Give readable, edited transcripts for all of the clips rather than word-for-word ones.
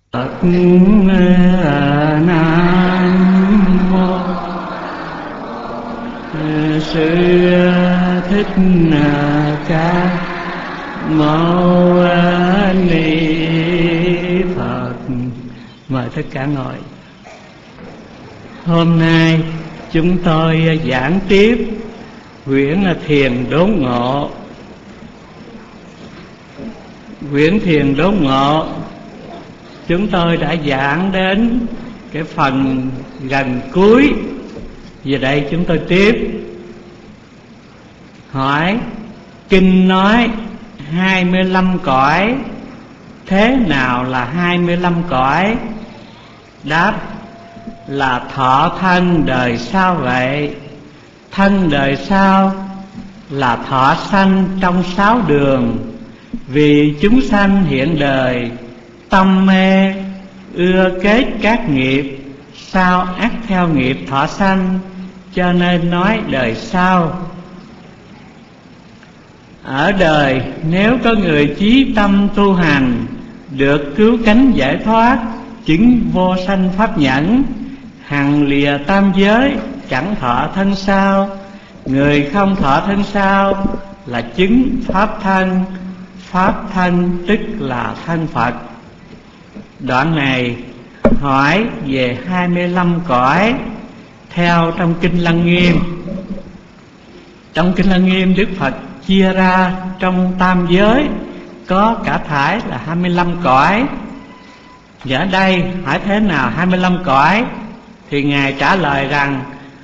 Nam mô Sư Thích Ca Mâu Ni Phật. Mời tất cả ngồi. Hôm nay chúng tôi giảng tiếp quyển Thiền Đốn Ngộ. Quyển Thiền Đốn Ngộ chúng tôi đã giảng đến cái phần gần cuối. Giờ đây chúng tôi tiếp hỏi: kinh nói 25 cõi, thế nào là 25 cõi? Đáp là thọ thân đời sau vậy. Thân đời sau là thọ sanh trong 6 đường. Vì chúng sanh hiện đời tâm mê, ưa kết các nghiệp, sao ắt theo nghiệp thọ sanh, cho nên nói đời sau. Ở đời nếu có người chí tâm tu hành, được cứu cánh giải thoát, chứng vô sanh pháp nhẫn, hằng lìa tam giới, chẳng thọ thân sau. Người không thọ thân sau là chứng pháp thân. Pháp thân tức là thân Phật. Đoạn này hỏi về 25 cõi theo trong Kinh Lăng Nghiêm. Trong Kinh Lăng Nghiêm Đức Phật chia ra trong tam giới có cả thải là 25 cõi. Và ở đây hỏi thế nào 25 cõi? Thì Ngài trả lời rằng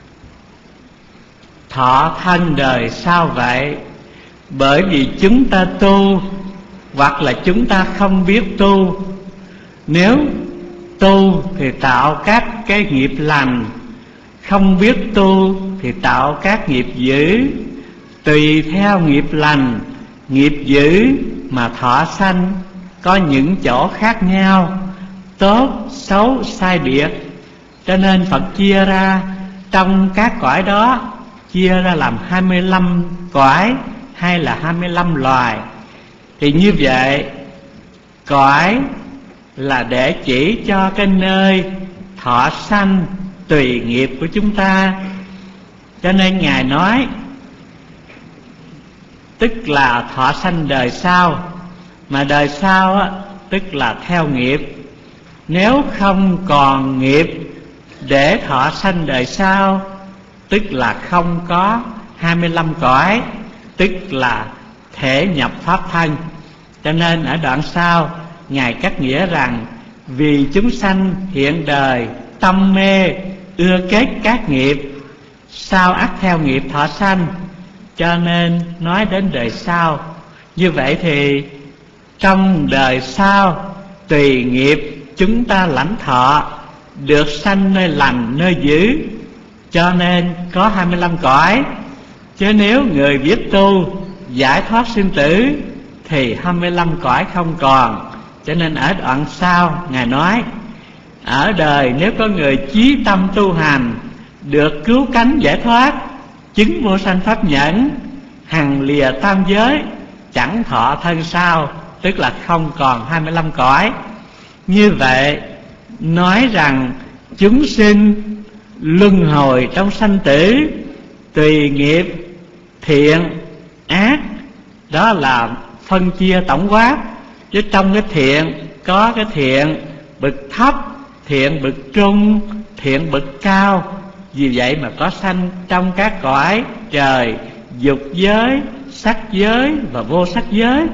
thọ thân đời sau vậy. Bởi vì chúng ta tu hoặc là chúng ta không biết tu. Nếu tu thì tạo các cái nghiệp lành, không biết tu thì tạo các nghiệp dữ. Tùy theo nghiệp lành, nghiệp dữ mà thọ sanh có những chỗ khác nhau, tốt, xấu, sai biệt. Cho nên Phật chia ra trong các cõi đó, chia ra làm 25 cõi hay là 25 loài. Thì như vậy cõi là để chỉ cho cái nơi thọ sanh tùy nghiệp của chúng ta. Cho nên Ngài nói tức là thọ sanh đời sau. Mà đời sau á, tức là theo nghiệp. Nếu không còn nghiệp để thọ sanh đời sau, tức là không có 25 cõi, tức là thể nhập pháp thân. Cho nên ở đoạn sau Ngài cắt nghĩa rằng vì chúng sanh hiện đời tâm mê, ưa kết các nghiệp, sao ắt theo nghiệp thọ sanh, cho nên nói đến đời sau. Như vậy thì trong đời sau tùy nghiệp chúng ta lãnh thọ, được sanh nơi lành nơi dữ, cho nên có 25 cõi. Chứ nếu người biết tu giải thoát sinh tử thì 25 cõi không còn. Cho nên ở đoạn sau Ngài nói ở đời nếu có người chí tâm tu hành, được cứu cánh giải thoát, chứng vô sanh pháp nhẫn, hằng lìa tam giới, chẳng thọ thân sau, tức là không còn 25 cõi. Như vậy nói rằng chúng sinh luân hồi trong sanh tử tùy nghiệp thiện ác, đó là phân chia tổng quát. Chứ trong cái thiện có cái thiện bậc thấp, thiện bậc trung, thiện bậc cao. Vì vậy mà có sanh trong các cõi trời, dục giới, sắc giới và vô sắc giới.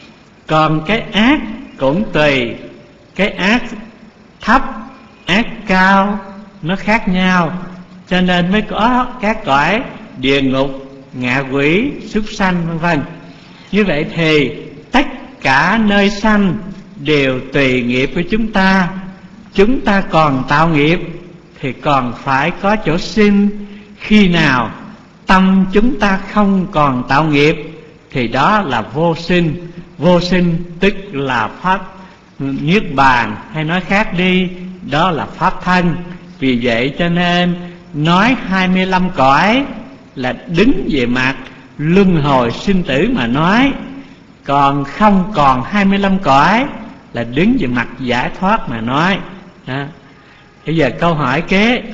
Còn cái ác cũng tùy, cái ác thấp, ác cao nó khác nhau. Cho nên mới có các cõi địa ngục, ngạ quỷ, súc sanh vân vân. Như vậy thì tất cả nơi sanh đều tùy nghiệp của chúng ta. Chúng ta còn tạo nghiệp thì còn phải có chỗ sinh. Khi nào tâm chúng ta không còn tạo nghiệp thì đó là vô sinh. Vô sinh tức là pháp niết bàn, hay nói khác đi, đó là pháp thân. Vì vậy cho nên nói 25 cõi là đứng về mặt luân hồi sinh tử mà nói. Còn không còn 25 cõi là đứng về mặt giải thoát mà nói đó. Bây giờ câu hỏi kế: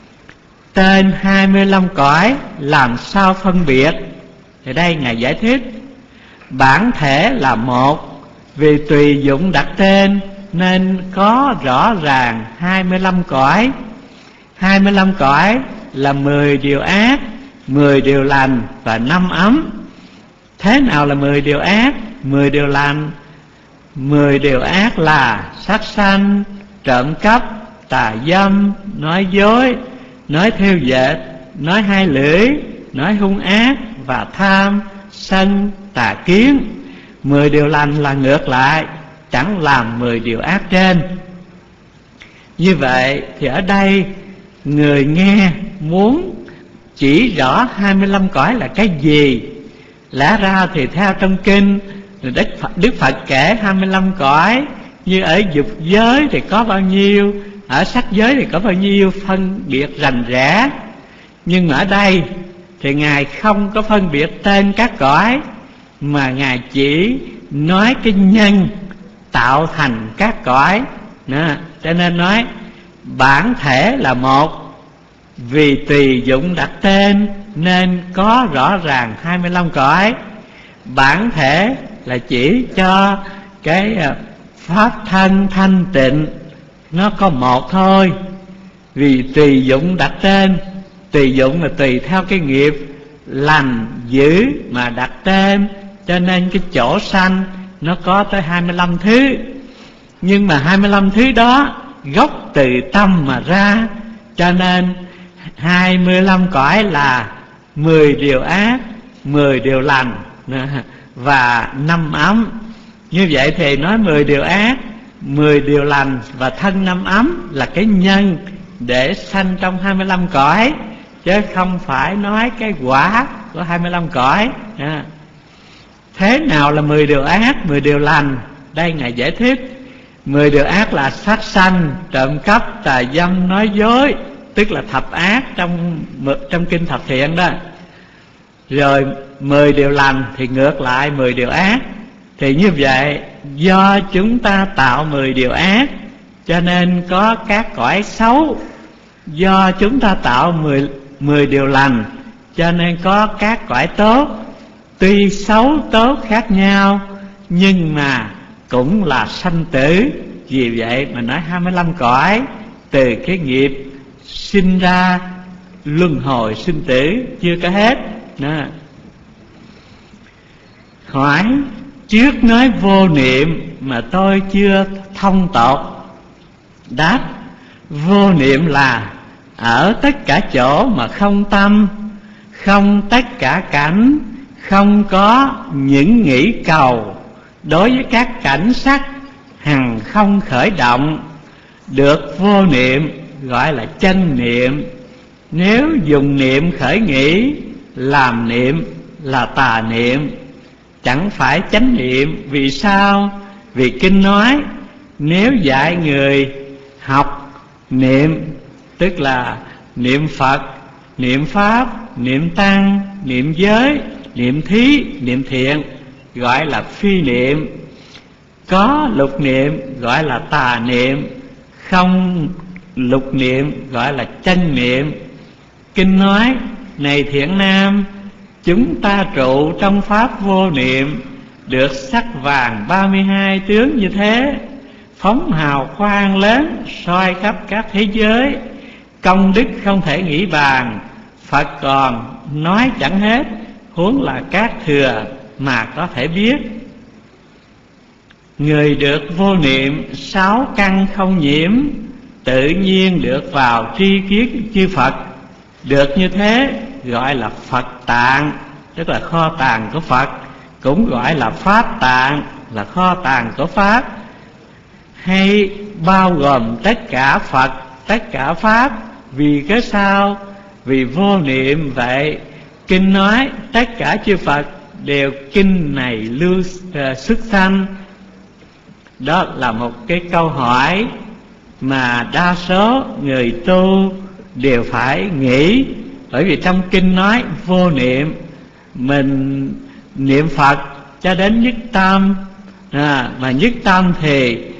tên 25 cõi làm sao phân biệt? Thì đây Ngài giải thích: bản thể là một, vì tùy dụng đặt tên nên có rõ ràng 25 cõi. 25 cõi là 10 điều ác, 10 điều lành và 5 ấm. Thế nào là 10 điều ác, 10 điều lành? 10 điều ác là sát sanh, trộm cắp, tà dâm, nói dối, nói thêu dệt, nói hai lưỡi, nói hung ác và tham, sân, tà kiến. 10 điều lành là ngược lại, chẳng làm 10 điều ác trên. Như vậy thì ở đây người nghe muốn chỉ rõ 25 cõi là cái gì. Lẽ ra thì theo trong kinh Đức Phật kể 25 cõi, như ở dục giới thì có bao nhiêu, ở sắc giới thì có bao nhiêu, phân biệt rành rẽ. Nhưng ở đây thì Ngài không có phân biệt tên các cõi, mà Ngài chỉ nói cái nhân tạo thành các cõi đó. Cho nên nói bản thể là một, vì tùy dụng đặt tên nên có rõ ràng 25 cõi. Bản thể là chỉ cho cái pháp thân thanh tịnh nó có một thôi. Vì tùy dụng đặt tên, tùy dụng là tùy theo cái nghiệp lành dữ mà đặt tên, cho nên cái chỗ sanh nó có tới 25 thứ. Nhưng mà 25 thứ đó gốc từ tâm mà ra, cho nên 25 cõi là 10 điều ác, 10 điều lành và 5 ấm. Như vậy thì nói 10 điều ác, 10 điều lành và thân 5 ấm là cái nhân để sanh trong 25 cõi, chứ không phải nói cái quả của 25 cõi. Thế nào là 10 điều ác, 10 điều lành? Đây Ngài giải thích: 10 điều ác là sát sanh, trộm cắp, tà dâm, nói dối, tức là thập ác trong kinh thập thiện đó. Rồi 10 điều lành thì ngược lại 10 điều ác. Thì như vậy do chúng ta tạo 10 điều ác cho nên có các cõi xấu, do chúng ta tạo 10 điều lành cho nên có các cõi tốt. Tuy xấu tốt khác nhau nhưng mà cũng là sanh tử. Vì vậy mà nói 25 cõi, từ cái nghiệp sinh ra luân hồi sinh tử chưa có hết đó. Hỏi: trước nói vô niệm mà tôi chưa thông tột. Đáp: vô niệm là ở tất cả chỗ mà không tâm, không tất cả cảnh, không có những nghĩ cầu. Đối với các cảnh sắc hằng không khởi động, được vô niệm gọi là chân niệm. Nếu dùng niệm khởi nghĩ, làm niệm là tà niệm, chẳng phải chánh niệm. Vì sao? Vì kinh nói nếu dạy người học niệm, tức là niệm Phật, niệm Pháp, niệm Tăng, niệm giới, niệm thí, niệm thiện, gọi là phi niệm. Có lục niệm gọi là tà niệm, không lục niệm gọi là chân niệm. Kinh nói: này thiện nam, chúng ta trụ trong pháp vô niệm, được sắc vàng 32 tướng như thế, phóng hào quang lớn soi khắp các thế giới, công đức không thể nghĩ bàn. Phật còn nói chẳng hết, huống là các thừa mà có thể biết. Người được vô niệm 6 căn không nhiễm, tự nhiên được vào tri kiến chư Phật. Được như thế gọi là Phật tạng, tức là kho tàng của Phật. Cũng gọi là Pháp tạng, là kho tàng của Pháp. Hay bao gồm tất cả Phật, tất cả Pháp. Vì cái sao? Vì vô niệm vậy. Kinh nói tất cả chư Phật đều kinh này lưu xuất sanh. Đó là một cái câu hỏi mà đa số người tu đều phải nghĩ. Bởi vì trong kinh nói vô niệm, mình niệm Phật cho đến nhất tâm, mà nhất tâm thì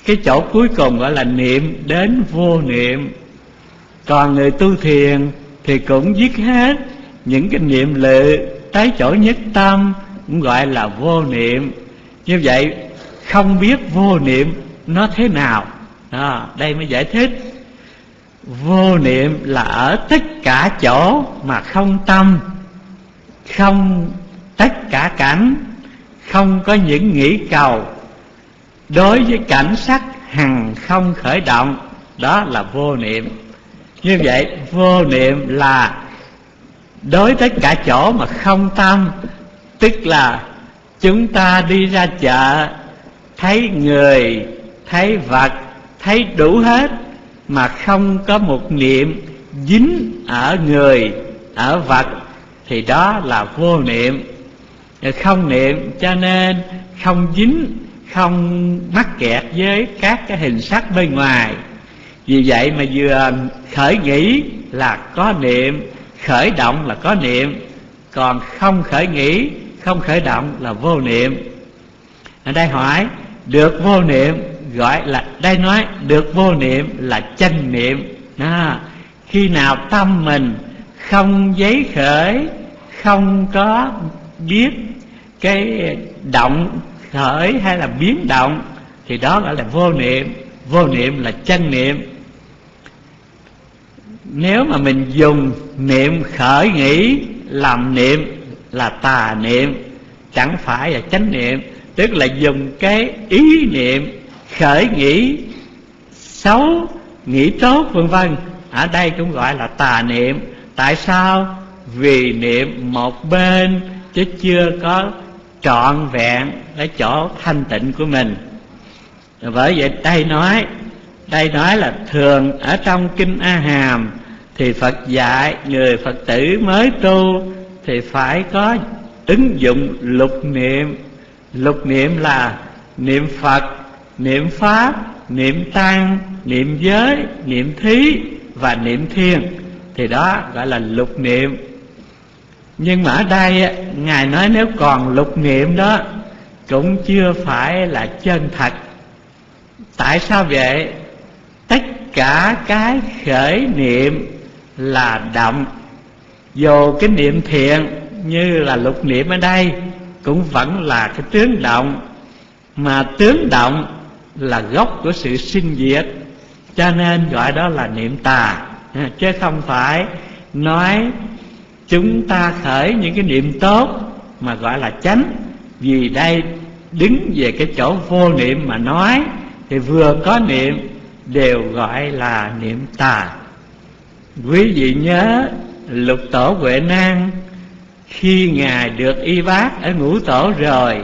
cái chỗ cuối cùng gọi là niệm đến vô niệm. Còn người tu thiền thì cũng dứt hết những cái niệm lự tới chỗ nhất tâm, cũng gọi là vô niệm. Như vậy không biết vô niệm nó thế nào đó, đây mới giải thích. Vô niệm là ở tất cả chỗ mà không tâm, không tất cả cảnh, không có những nghĩ cầu, đối với cảnh sắc hằng không khởi động, đó là vô niệm. Như vậy vô niệm là đối tất cả chỗ mà không tâm, tức là chúng ta đi ra chợ, thấy người, thấy vật, thấy đủ hết, mà không có một niệm dính ở người, ở vật, thì đó là vô niệm. Không niệm cho nên không dính, không mắc kẹt với các cái hình sắc bên ngoài. Vì vậy mà vừa khởi nghĩ là có niệm, khởi động là có niệm, còn không khởi nghĩ, không khởi động là vô niệm. Ở đây hỏi được vô niệm gọi là, đây nói được vô niệm là chánh niệm đó. Khi nào tâm mình không giấy khởi, không có biết cái động khởi hay là biến động, thì đó gọi là vô niệm. Vô niệm là chánh niệm. Nếu mà mình dùng niệm khởi nghĩ làm niệm là tà niệm, chẳng phải là chánh niệm. Tức là dùng cái ý niệm khởi nghĩ xấu, nghĩ tốt vân vân, ở đây cũng gọi là tà niệm. Tại sao? Vì niệm một bên chứ chưa có trọn vẹn cái chỗ thanh tịnh của mình. Bởi vậy đây nói là thường ở trong Kinh A Hàm thì Phật dạy người Phật tử mới tu thì phải có ứng dụng lục niệm. Lục niệm là niệm Phật, niệm Pháp, niệm Tăng, niệm giới, niệm thí và niệm thiên, thì đó gọi là lục niệm. Nhưng mà ở đây Ngài nói nếu còn lục niệm đó cũng chưa phải là chân thật. Tại sao vậy? Tất cả cái khởi niệm là động. Dù cái niệm thiện như là lục niệm ở đây cũng vẫn là cái tướng động, mà tướng động là gốc của sự sinh diệt, cho nên gọi đó là niệm tà, chứ không phải nói chúng ta khởi những cái niệm tốt mà gọi là chánh. Vì đây đứng về cái chỗ vô niệm mà nói, thì vừa có niệm đều gọi là niệm tà. Quý vị nhớ Lục Tổ Huệ Năng khi Ngài được y bác ở Ngũ Tổ rồi,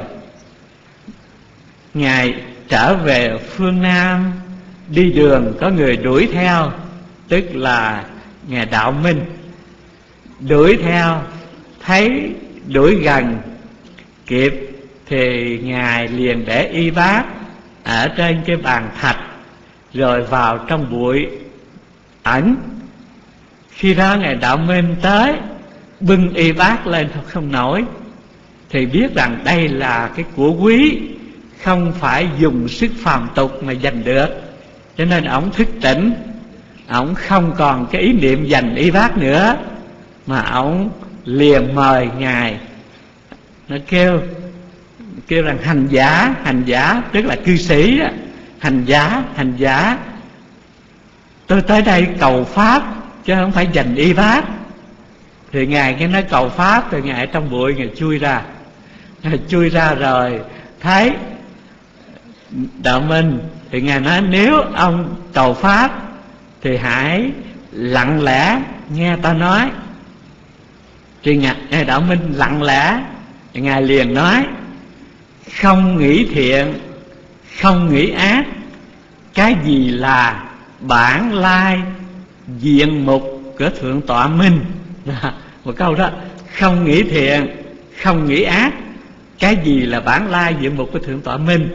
Ngài trở về phương Nam, đi đường có người đuổi theo, tức là Ngài Đạo Minh. Đuổi theo, thấy đuổi gần kịp thì Ngài liền để y bát ở trên cái bàn thạch, rồi vào trong bụi ẩn. Khi đó Ngài Đạo Minh tới bưng y bát lên không nổi, thì biết rằng đây là cái của quý, không phải dùng sức phàm tục mà giành được. Cho nên ổng thức tỉnh, ổng không còn cái ý niệm giành y bát nữa, mà ổng liền mời Ngài. Nó kêu rằng hành giả tức là cư sĩ đó. Hành giả, tôi tới đây cầu pháp chứ không phải giành y bát. Thì Ngài cái nói cầu pháp, rồi Ngài trong bụi Ngài chui ra rồi thấy Đạo Minh, thì Ngài nói nếu ông cầu pháp thì hãy lặng lẽ nghe ta nói. Thì Ngài Đạo Minh lặng lẽ, Ngài liền nói không nghĩ thiện, không nghĩ ác, cái gì là bản lai diện mục của Thượng Tọa Minh. Một câu đó, không nghĩ thiện, không nghĩ ác, cái gì là bản lai diện mục của Thượng Tọa Minh.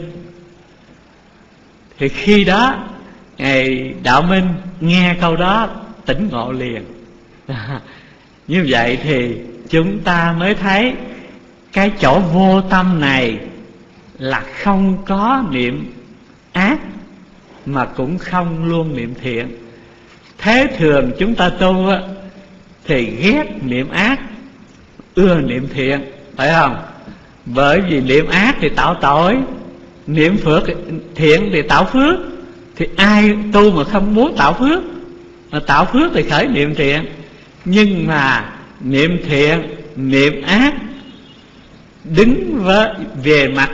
Thì khi đó Ngài Đạo Minh nghe câu đó tỉnh ngộ liền. Như vậy thì chúng ta mới thấy cái chỗ vô tâm này là không có niệm ác, mà cũng không luôn niệm thiện. Thế thường chúng ta tu á, thì ghét niệm ác, ưa niệm thiện, phải không? Bởi vì niệm ác thì tạo tội, niệm thiện thì tạo phước. Thì ai tu mà không muốn tạo phước? Mà tạo phước thì khởi niệm thiện. Nhưng mà niệm thiện, niệm ác đứng về mặt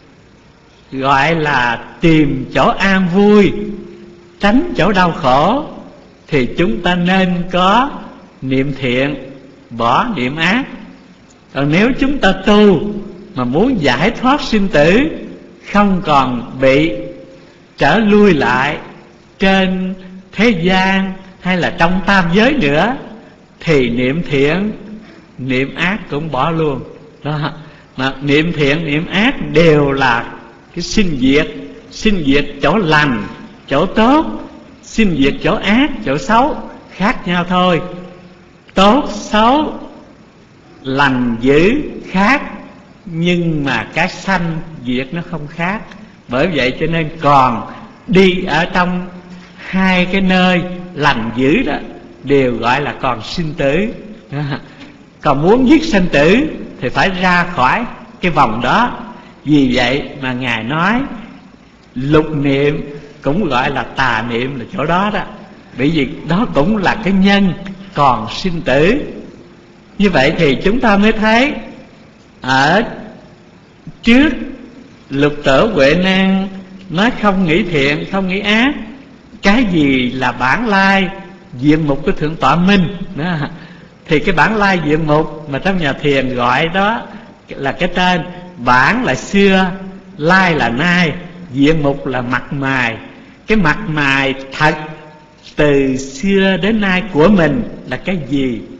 gọi là tìm chỗ an vui, tránh chỗ đau khổ, thì chúng ta nên có niệm thiện, bỏ niệm ác. Còn nếu chúng ta tu mà muốn giải thoát sinh tử, không còn bị trở lui lại trên thế gian hay là trong tam giới nữa, thì niệm thiện, niệm ác cũng bỏ luôn đó. Mà niệm thiện, niệm ác đều là cái sinh diệt chỗ lành, chỗ tốt, sinh diệt chỗ ác, chỗ xấu, khác nhau thôi. Tốt, xấu, lành, dữ khác, nhưng mà cái sanh diệt nó không khác. Bởi vậy cho nên còn đi ở trong hai cái nơi lành dữ đó đều gọi là còn sinh tử. Còn muốn giết sanh tử thì phải ra khỏi cái vòng đó. Vì vậy mà Ngài nói lục niệm cũng gọi là tà niệm, là chỗ đó đó. Bởi vì đó cũng là cái nhân còn sinh tử. Như vậy thì chúng ta mới thấy ở trước Lục Tổ Huệ Năng nói không nghĩ thiện, không nghĩ ác. Cái gì là bản lai diện mục của Thượng Tọa Minh đó. Thì cái bản lai diện mục mà trong nhà thiền gọi đó là cái tên. Bản là xưa, lai là nay, diện mục là mặt mày. Cái mặt mày thật từ xưa đến nay của mình là cái gì?